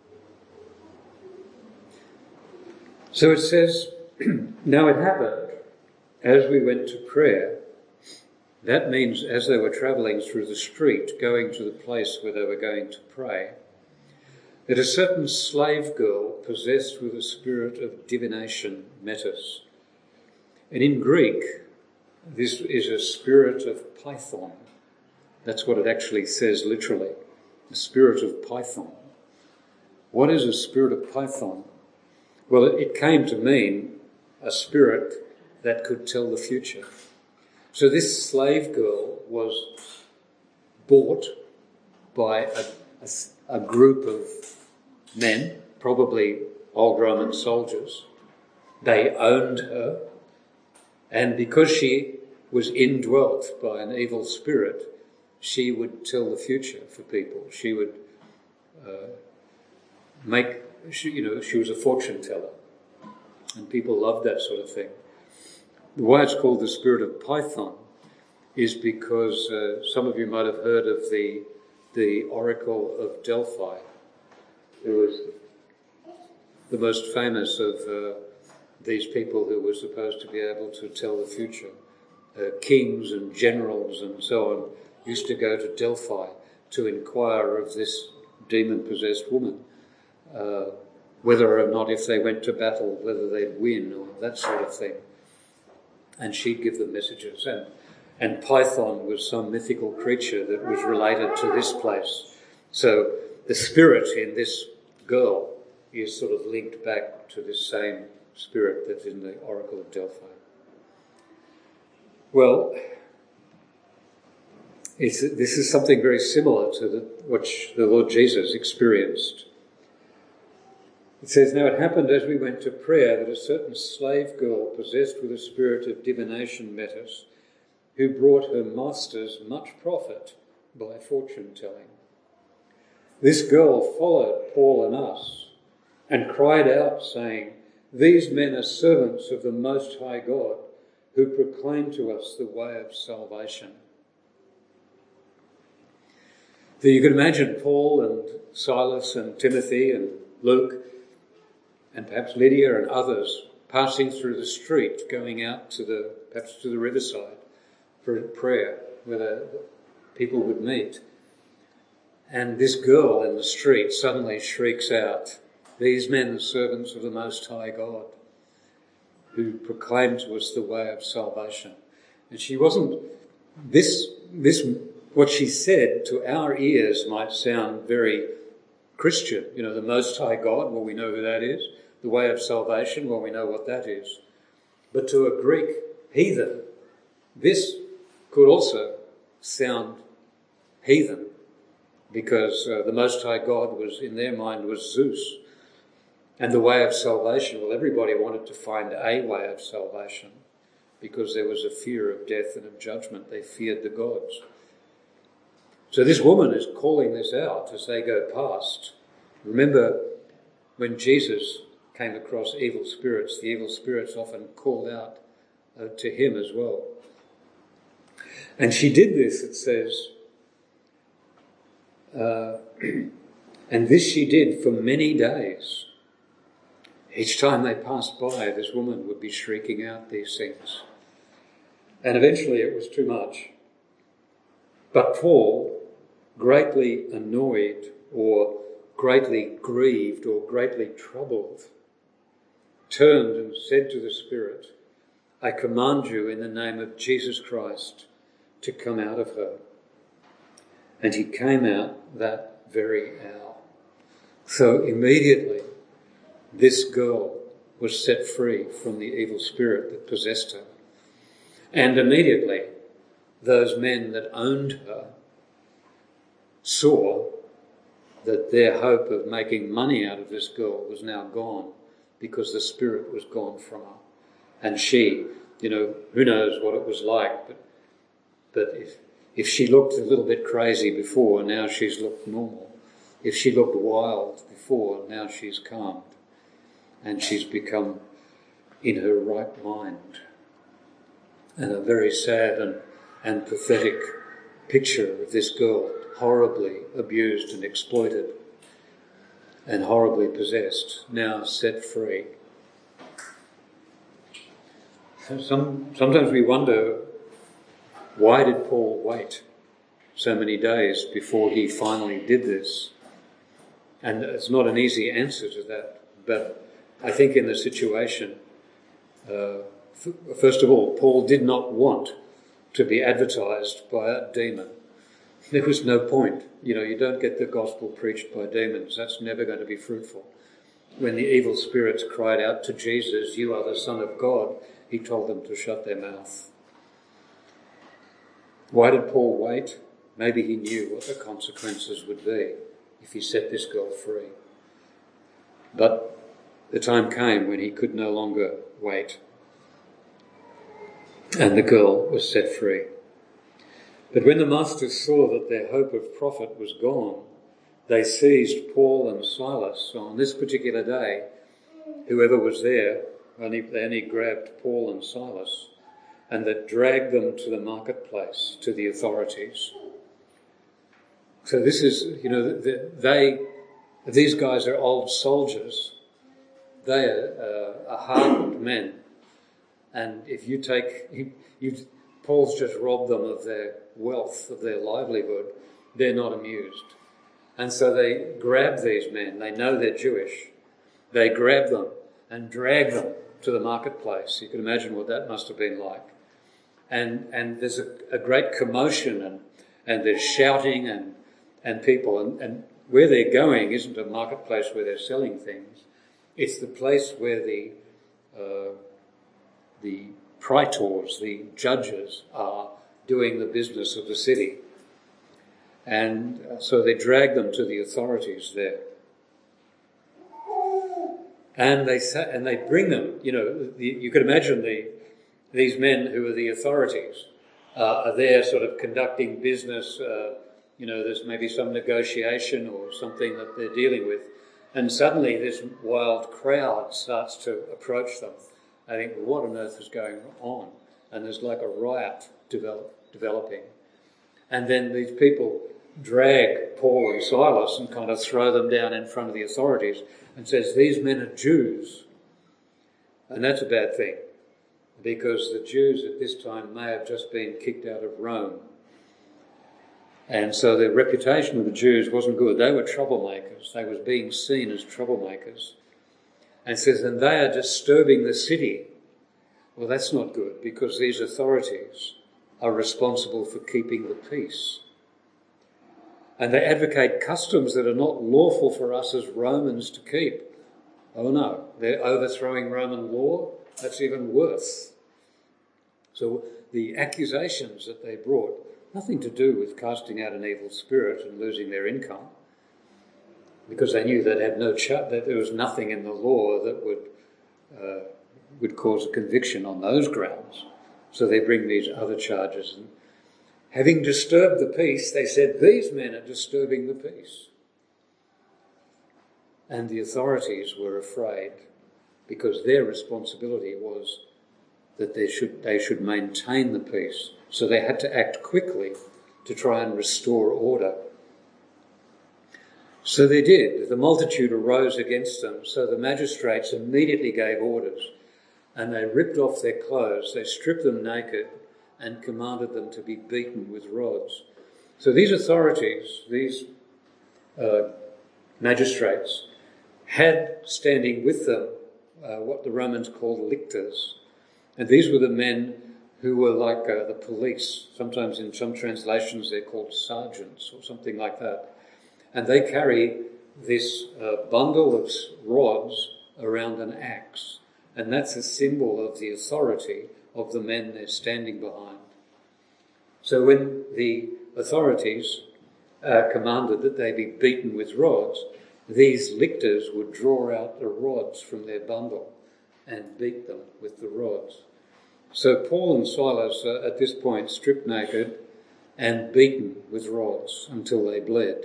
Speaker 1: So it says, now it happened as we went to prayer. That means as they were travelling through the street, going to the place where they were going to pray, that a certain slave girl possessed with a spirit of divination met us. And in Greek, this is a spirit of Python. That's what it actually says literally, the spirit of Python. What is a spirit of Python? Well, it came to mean a spirit that could tell the future. So this slave girl was bought by a, a, a group of men, probably old Roman soldiers. They owned her, and because she was indwelt by an evil spirit, she would tell the future for people. She would uh, make, she, you know, she was a fortune teller, and people loved that sort of thing. Why it's called the spirit of Python is because uh, some of you might have heard of the the Oracle of Delphi, who was the most famous of uh, these people who were supposed to be able to tell the future. Uh, kings and generals and so on used to go to Delphi to inquire of this demon-possessed woman, uh, whether or not if they went to battle, whether they'd win or that sort of thing. And she'd give them messages. And, and Python was some mythical creature that was related to this place. So the spirit in this girl is sort of linked back to this same spirit that's in the Oracle of Delphi. Well, it's, this is something very similar to the, what the Lord Jesus experienced. It says, now it happened as we went to prayer that a certain slave girl possessed with a spirit of divination met us, who brought her masters much profit by fortune telling. This girl followed Paul and us and cried out, saying, these men are servants of the Most High God, who proclaim to us the way of salvation. So you can imagine Paul and Silas and Timothy and Luke and perhaps Lydia and others passing through the street, going out to the perhaps to the riverside for a prayer where the people would meet. And this girl in the street suddenly shrieks out, these men are servants of the Most High God, who proclaim to us the way of salvation. And she wasn't, this, this, what she said to our ears might sound very Christian. You know, the Most High God, well, we know who that is. The way of salvation, well, we know what that is. But to a Greek heathen, this could also sound heathen, because uh, the Most High God was, in their mind, was Zeus. And the way of salvation, well, everybody wanted to find a way of salvation because there was a fear of death and of judgment. They feared the gods. So this woman is calling this out as they go past. Remember when Jesus came across evil spirits, the evil spirits often called out uh, to him as well. And she did this, it says, uh, and this she did for many days. Each time they passed by, this woman would be shrieking out these things. And eventually it was too much. But Paul, greatly annoyed or greatly grieved or greatly troubled, turned and said to the spirit, I command you in the name of Jesus Christ to come out of her. And he came out that very hour. So immediately, this girl was set free from the evil spirit that possessed her. And immediately, those men that owned her saw that their hope of making money out of this girl was now gone because the spirit was gone from her. And she You know, who knows what it was like, but but if if she looked a little bit crazy before, now she's looked normal. If she looked wild before, now she's calmed. And she's become in her right mind. And a very sad and, and pathetic picture of this girl, horribly abused and exploited and horribly possessed, now set free. Some, sometimes we wonder, why did Paul wait so many days before he finally did this? And it's not an easy answer to that, but I think in the situation, uh, f- first of all, Paul did not want to be advertised by a demon. There was no point. You know, you don't get the gospel preached by demons. That's never going to be fruitful. When the evil spirits cried out to Jesus, "You are the Son of God," he told them to shut their mouth. Why did Paul wait? Maybe he knew what the consequences would be if he set this girl free. But the time came when he could no longer wait. And the girl was set free. But when the masters saw that their hope of profit was gone, they seized Paul and Silas. So on this particular day, whoever was there, only, they only grabbed Paul and Silas, and they dragged them to the marketplace, to the authorities. So this is, you know, they, these guys are old soldiers. They are, uh, are hardened men. And if you take, you, you, Paul's just robbed them of their wealth, of their livelihood, they're not amused. And so they grab these men, they know they're Jewish, they grab them and drag them to the marketplace. You can imagine what that must have been like. And and there's a, a great commotion, and, and there's shouting and, and people, and, and where they're going isn't a marketplace where they're selling things. It's the place where the uh, the praetors, the judges, are doing the business of the city. And so they drag them to the authorities there. And they say, and they bring them, you know, the, you could imagine the these men who are the authorities uh, are there sort of conducting business, uh, you know, there's maybe some negotiation or something that they're dealing with. And suddenly this wild crowd starts to approach them. I think, well, what on earth is going on? And there's like a riot develop, developing. And then these people drag Paul and Silas and kind of throw them down in front of the authorities and says, "These men are Jews." And that's a bad thing, because the Jews at this time may have just been kicked out of Rome. And so the reputation of the Jews wasn't good. They were troublemakers. They were being seen as troublemakers. And it says, and they are disturbing the city. Well, that's not good, because these authorities are responsible for keeping the peace. And they advocate customs that are not lawful for us as Romans to keep. Oh no, they're overthrowing Roman law. That's even worse. So the accusations that they brought, nothing to do with casting out an evil spirit and losing their income, because they knew they'd have no ch- that there was nothing in the law that would uh, would cause a conviction on those grounds. So they bring these other charges. And having disturbed the peace, they said, "These men are disturbing the peace." And the authorities were afraid, because their responsibility was that they should they should maintain the peace. So they had to act quickly to try and restore order. So they did. The multitude arose against them, so the magistrates immediately gave orders, and they ripped off their clothes, they stripped them naked, and commanded them to be beaten with rods. So these authorities, these uh, magistrates, had standing with them uh, what the Romans called lictors. And these were the men who were like uh, the police. Sometimes in some translations they're called sergeants or something like that. And they carry this uh, bundle of rods around an axe. And that's a symbol of the authority of the men they're standing behind. So when the authorities uh, commanded that they be beaten with rods, these lictors would draw out the rods from their bundle and beat them with the rods. So Paul and Silas are at this point stripped naked and beaten with rods until they bled.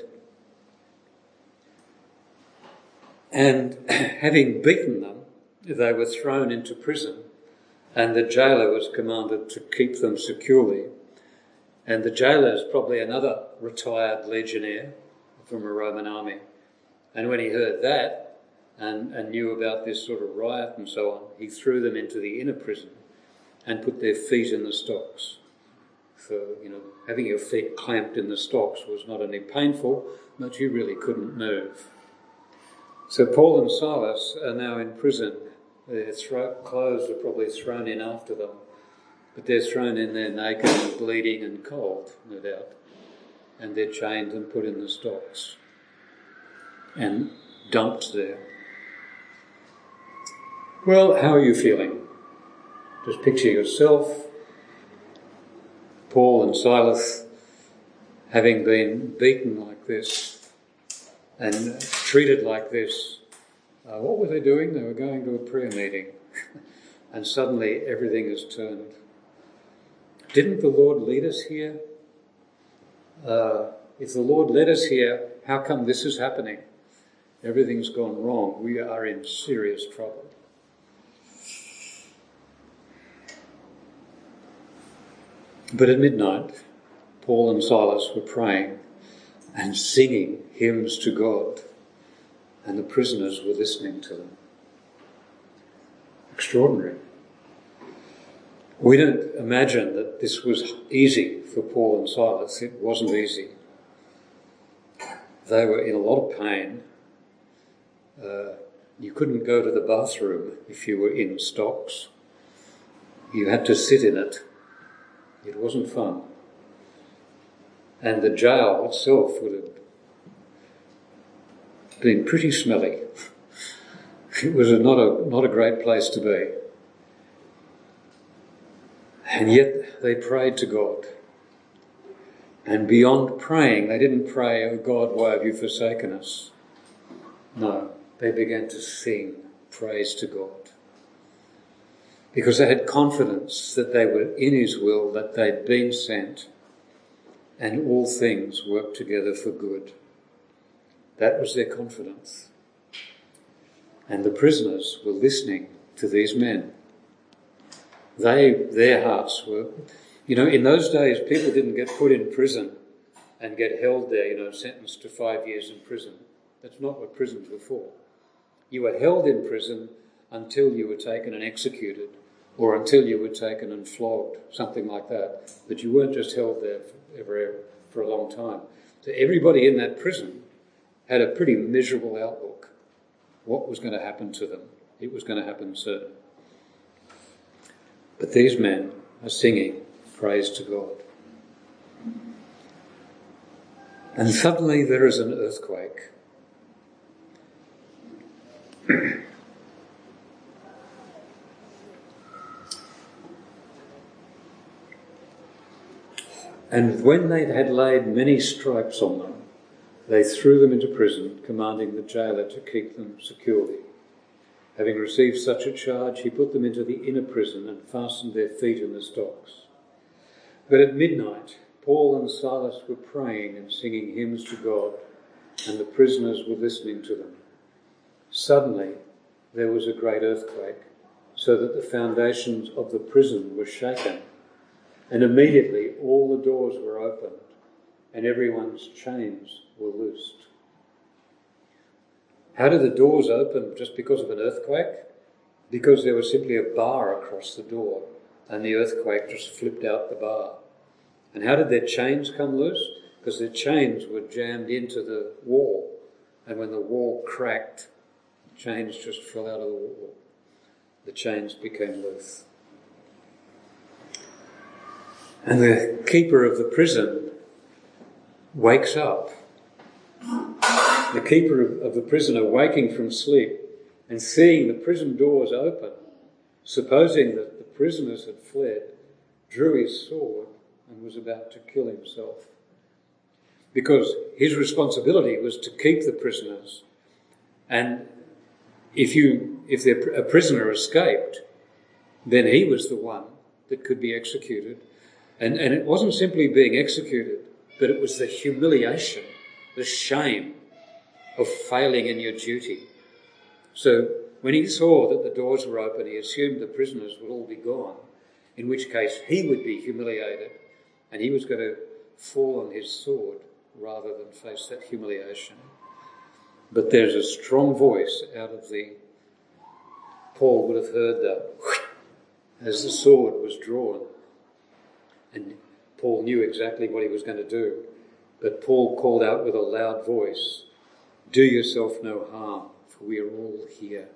Speaker 1: And having beaten them, they were thrown into prison, and the jailer was commanded to keep them securely. And the jailer is probably another retired legionnaire from a Roman army. And when he heard that and, and knew about this sort of riot and so on, he threw them into the inner prison and put their feet in the stocks. So, you know, having your feet clamped in the stocks was not only painful, but you really couldn't move. So Paul and Silas are now in prison. Their thro- clothes are probably thrown in after them, but they're thrown in there naked and bleeding and cold, no doubt. And they're chained and put in the stocks and dumped there. Well, how are you feeling? Just picture yourself, Paul and Silas, having been beaten like this and treated like this. Uh, what were they doing? They were going to a prayer meeting and suddenly everything has turned. Didn't the Lord lead us here? Uh, if the Lord led us here, how come this is happening? Everything's gone wrong. We are in serious trouble. But at midnight, Paul and Silas were praying and singing hymns to God, and the prisoners were listening to them. Extraordinary. We don't imagine that this was easy for Paul and Silas. It wasn't easy. They were in a lot of pain. Uh, you couldn't go to the bathroom if you were in stocks. You had to sit in it. It wasn't fun. And the jail itself would have been pretty smelly. It was a, not a not a great place to be. And yet they prayed to God. And beyond praying, they didn't pray, "Oh God, why have you forsaken us?" No, they began to sing praise to God. Because they had confidence that they were in his will, that they'd been sent, and all things work together for good. That was their confidence. And the prisoners were listening to these men. They, their hearts were, you know, in those days people didn't get put in prison and get held there, you know, sentenced to five years in prison. That's not what prisons were for. You were held in prison until you were taken and executed, or until you were taken and flogged, something like that. But you weren't just held there forever, for a long time. So everybody in that prison had a pretty miserable outlook. What was going to happen to them? It was going to happen soon. But these men are singing praise to God. And suddenly there is an earthquake. And when they had laid many stripes on them, they threw them into prison, commanding the jailer to keep them securely. Having received such a charge, he put them into the inner prison and fastened their feet in the stocks. But at midnight, Paul and Silas were praying and singing hymns to God, and the prisoners were listening to them. Suddenly, there was a great earthquake, so that the foundations of the prison were shaken. And immediately all the doors were opened and everyone's chains were loosed. How did the doors open? Just because of an earthquake? Because there was simply a bar across the door and the earthquake just flipped out the bar. And how did their chains come loose? Because their chains were jammed into the wall, and when the wall cracked, the chains just fell out of the wall. The chains became loose. And the keeper of the prison wakes up. The keeper of the prison awaking from sleep and seeing the prison doors open, supposing that the prisoners had fled, drew his sword and was about to kill himself. Because his responsibility was to keep the prisoners. And if you, if a prisoner escaped, then he was the one that could be executed. And, and it wasn't simply being executed, but it was the humiliation, the shame of failing in your duty. So when he saw that the doors were open, he assumed the prisoners would all be gone, in which case he would be humiliated and he was going to fall on his sword rather than face that humiliation. But there's a strong voice out of the... Paul would have heard that as the sword was drawn. And Paul knew exactly what he was going to do. But Paul called out with a loud voice, "Do yourself no harm, for we are all here."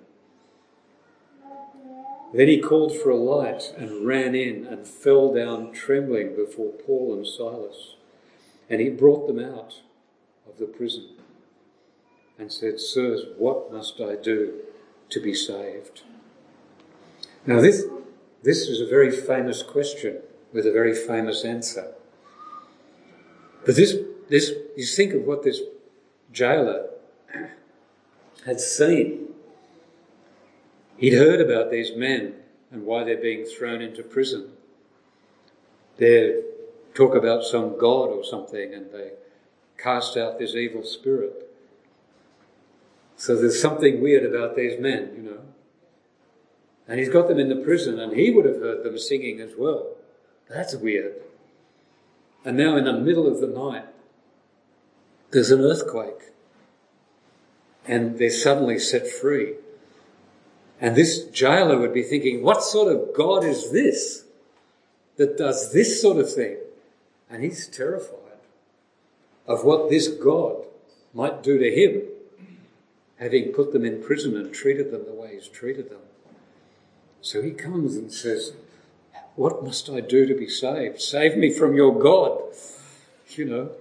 Speaker 1: Then he called for a light and ran in and fell down trembling before Paul and Silas. And he brought them out of the prison and said, "Sirs, what must I do to be saved?" Now this, this is a very famous question with a very famous answer. But this, this, you think of what this jailer had seen. He'd heard about these men and why they're being thrown into prison. They talk about some god or something and they cast out this evil spirit. So there's something weird about these men, you know. And he's got them in the prison and he would have heard them singing as well. That's weird. And now in the middle of the night, there's an earthquake. And they're suddenly set free. And this jailer would be thinking, what sort of God is this that does this sort of thing? And he's terrified of what this God might do to him, having put them in prison and treated them the way he's treated them. So he comes and says, "What must I do to be saved? Save me from your God." You know,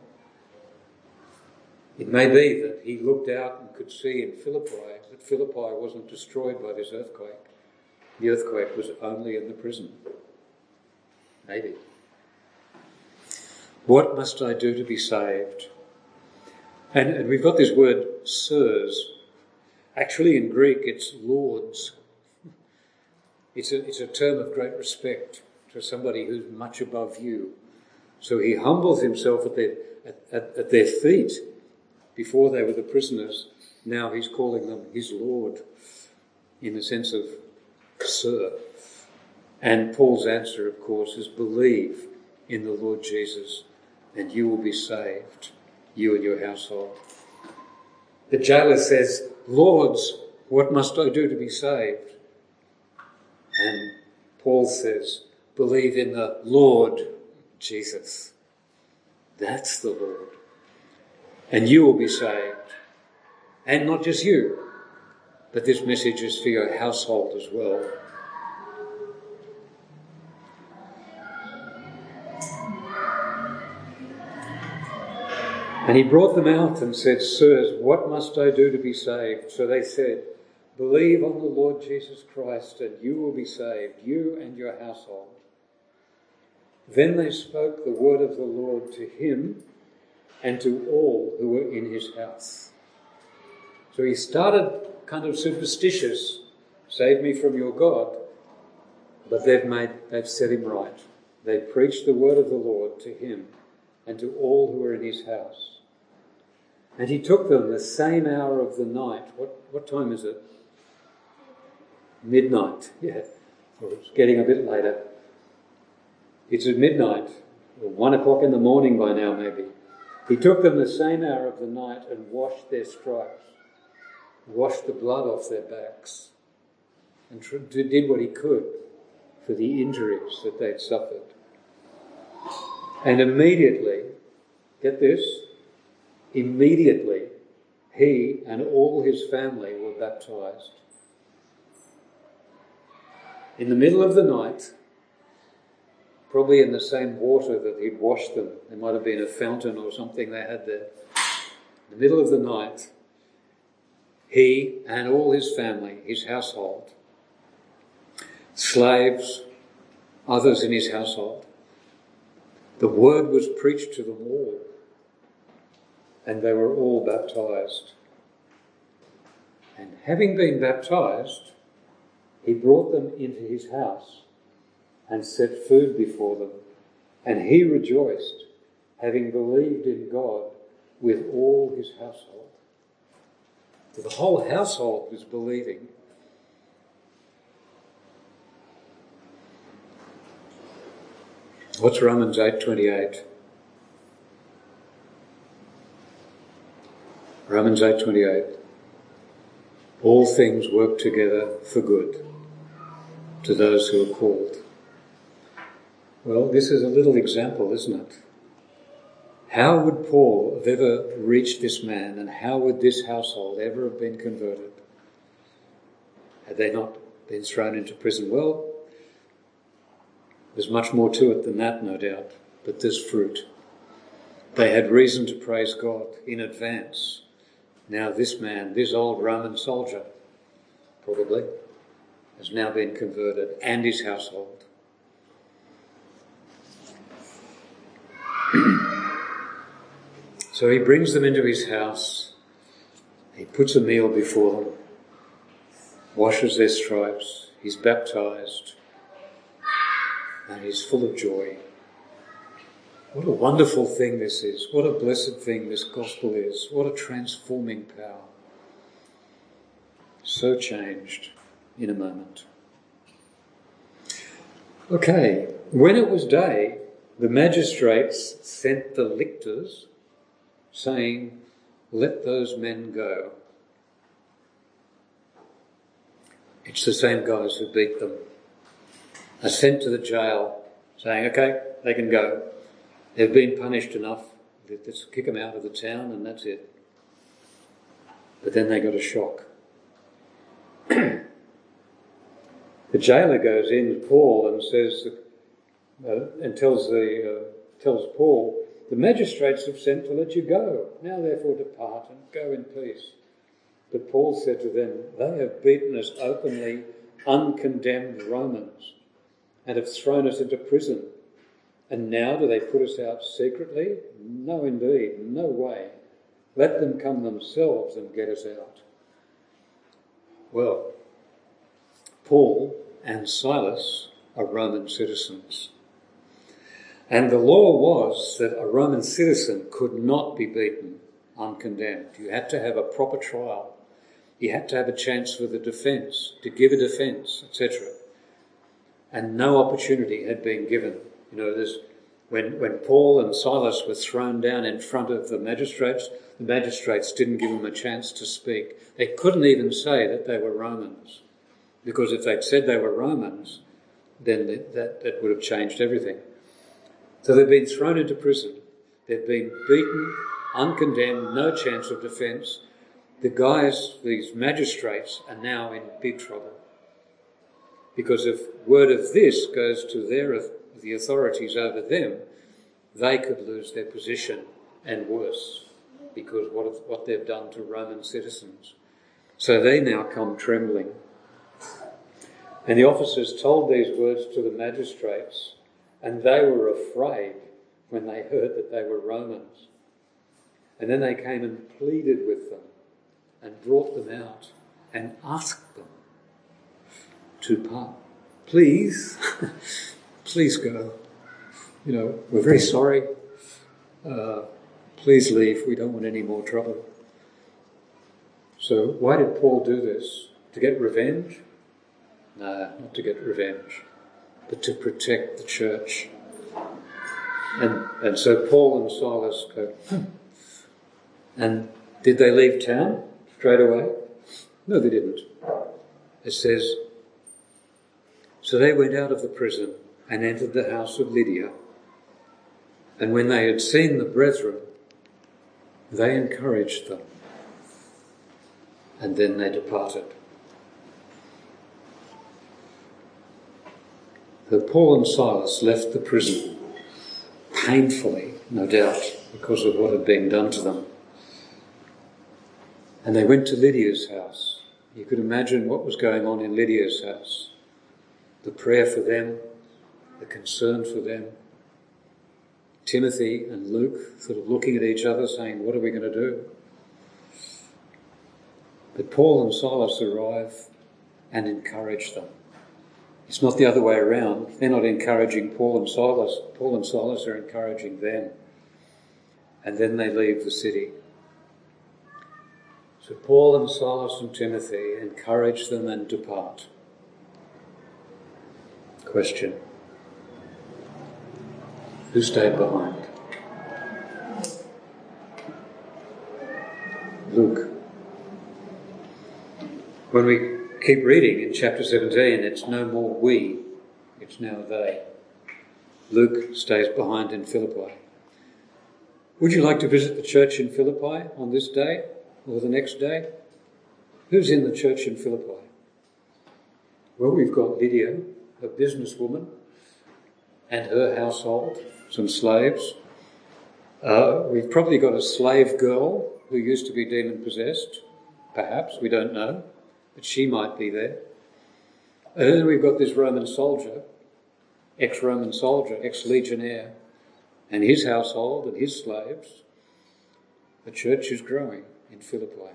Speaker 1: it may be that he looked out and could see in Philippi that Philippi wasn't destroyed by this earthquake. The earthquake was only in the prison. Maybe. What must I do to be saved? And, and we've got this word, sirs. Actually, in Greek, it's lords. It's a, it's a term of great respect to somebody who's much above you. So he humbles himself at their, at, at, at their feet. Before they were the prisoners, now he's calling them his Lord in the sense of sir. And Paul's answer, of course, is believe in the Lord Jesus and you will be saved, you and your household. The jailer says, "Lords, what must I do to be saved?" And Paul says, "Believe in the Lord Jesus." That's the Lord. And you will be saved. And not just you, but this message is for your household as well. And he brought them out and said, "Sirs, what must I do to be saved?" So they said, "Believe on the Lord Jesus Christ and you will be saved, you and your household." Then they spoke the word of the Lord to him and to all who were in his house. So he started kind of superstitious, "Save me from your God," but they've made, they've set him right. They preached the word of the Lord to him and to all who were in his house. And he took them the same hour of the night. What what time is it? Midnight. Yeah, or it's getting a bit later. It's at midnight, or one o'clock in the morning by now maybe. He took them the same hour of the night and washed their stripes, washed the blood off their backs, and tr- did what he could for the injuries that they'd suffered. And immediately, get this, immediately he and all his family were baptized. In the middle of the night, probably in the same water that he'd washed them. There might have been a fountain or something they had there. In the middle of the night, he and all his family, his household, slaves, others in his household, the word was preached to them all, and they were all baptized. And having been baptized, he brought them into his house and set food before them. And he rejoiced, having believed in God with all his household. So the whole household was believing. What's Romans eight twenty-eight? Romans eight twenty-eight. All things work together for good to those who are called. Well, this is a little example, isn't it? How would Paul have ever reached this man, and how would this household ever have been converted had they not been thrown into prison? Well, there's much more to it than that, no doubt, but there's fruit. They had reason to praise God in advance. Now this man, this old Roman soldier, probably, has now been converted, and his household. So he brings them into his house, he puts a meal before them, washes their stripes, he's baptized, and he's full of joy. What a wonderful thing this is. What a blessed thing this gospel is. What a transforming power. So changed in a moment. Okay, when it was day, the magistrates sent the lictors, saying, "Let those men go." It's the same guys who beat them. Are sent to the jail, saying, okay, they can go. They've been punished enough. Let's kick them out of the town and that's it. But then they got a shock. The jailer goes in to Paul and says, uh, and tells the uh, tells Paul, "The magistrates have sent to let you go. Now therefore depart and go in peace." But Paul said to them, "They have beaten us openly, uncondemned Romans, and have thrown us into prison. And now do they put us out secretly? No, indeed, no way. Let them come themselves and get us out." Well, Paul and Silas are Roman citizens. And the law was that a Roman citizen could not be beaten uncondemned. You had to have a proper trial. You had to have a chance for the defence, to give a defence, et cetera. And no opportunity had been given. You know, there's, when, when Paul and Silas were thrown down in front of the magistrates, the magistrates didn't give them a chance to speak. They couldn't even say that they were Romans, because if they'd said they were Romans, then that, that would have changed everything. So they've been thrown into prison. They've been beaten, uncondemned, no chance of defence. The guys, these magistrates, are now in big trouble. Because if word of this goes to their the authorities over them, they could lose their position and worse, because what what they've done to Roman citizens. So they now come trembling. And the officers told these words to the magistrates, and they were afraid when they heard that they were Romans. And then they came and pleaded with them and brought them out and asked them to part. Please, please go. You know, we're very sorry. Uh, please leave. We don't want any more trouble. So why did Paul do this? To get revenge? No, not to get revenge, but to protect the church. And and so Paul and Silas go, hmm. And did they leave town straight away? No, they didn't. It says, so they went out of the prison and entered the house of Lydia. And when they had seen the brethren, they encouraged them. And then they departed. So Paul and Silas left the prison, painfully, no doubt, because of what had been done to them. And they went to Lydia's house. You could imagine what was going on in Lydia's house. The prayer for them, the concern for them. Timothy and Luke sort of looking at each other saying, what are we going to do? But Paul and Silas arrive and encourage them. It's not the other way around. They're not encouraging Paul and Silas. Paul and Silas are encouraging them. And then they leave the city. So Paul and Silas and Timothy encourage them and depart. Question. Who stayed behind? Luke. When we keep reading in chapter seventeen, it's no more we, it's now they. Luke stays behind in Philippi. Would you like to visit the church in Philippi on this day or the next day? Who's in the church in Philippi? Well, we've got Lydia, a businesswoman, and her household, some slaves. Uh, we've probably got a slave girl who used to be demon-possessed, perhaps, we don't know, but she might be there. And then we've got this Roman soldier, ex-Roman soldier, ex-legionnaire, and his household and his slaves. The church is growing in Philippi.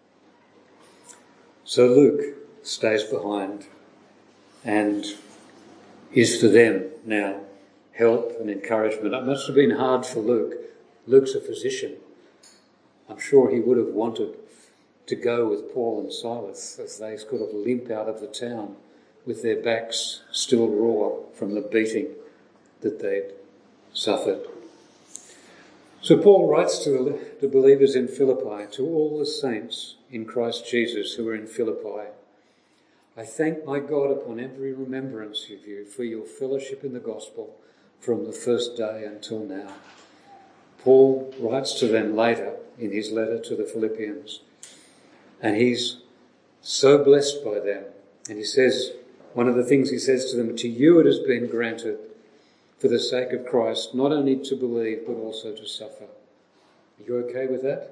Speaker 1: So Luke stays behind and is for them now help and encouragement. It must have been hard for Luke. Luke's a physician. I'm sure he would have wanted to go with Paul and Silas as they sort of limp out of the town with their backs still raw from the beating that they'd suffered. So Paul writes to the to believers in Philippi, to all the saints in Christ Jesus who are in Philippi. I thank my God upon every remembrance of you for your fellowship in the gospel from the first day until now. Paul writes to them later in his letter to the Philippians, and he's so blessed by them. And he says, one of the things he says to them, to you it has been granted for the sake of Christ, not only to believe, but also to suffer. Are you okay with that?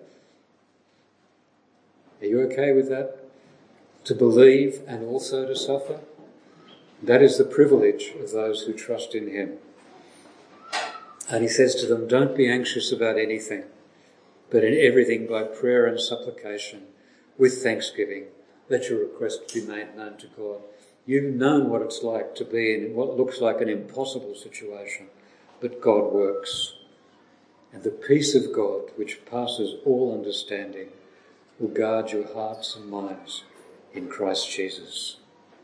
Speaker 1: Are you okay with that? To believe and also to suffer? That is the privilege of those who trust in him. And he says to them, don't be anxious about anything, but in everything by prayer and supplication, with thanksgiving, let your requests be made known to God. You've known what it's like to be in what looks like an impossible situation, but God works. And the peace of God, which passes all understanding, will guard your hearts and minds in Christ Jesus.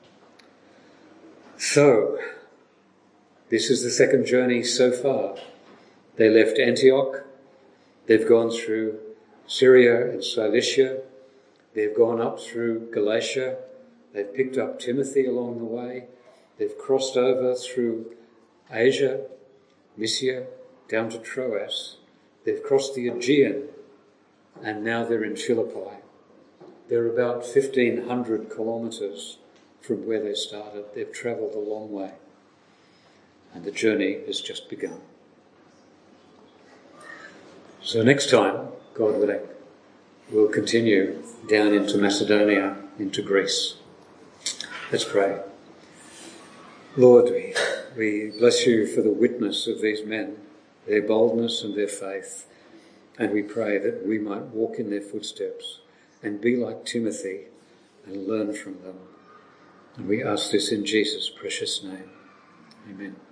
Speaker 1: So, this is the second journey so far. They left Antioch. They've gone through Syria and Cilicia. They've gone up through Galatia. They've picked up Timothy along the way. They've crossed over through Asia, Mysia, down to Troas. They've crossed the Aegean, and now they're in Philippi. They're about fifteen hundred kilometres from where they started. They've travelled a long way, and the journey has just begun. So next time, God willing, we'll continue down into Macedonia, into Greece. Let's pray. Lord, we, we bless you for the witness of these men, their boldness and their faith, and we pray that we might walk in their footsteps and be like Timothy and learn from them. And we ask this in Jesus' precious name. Amen.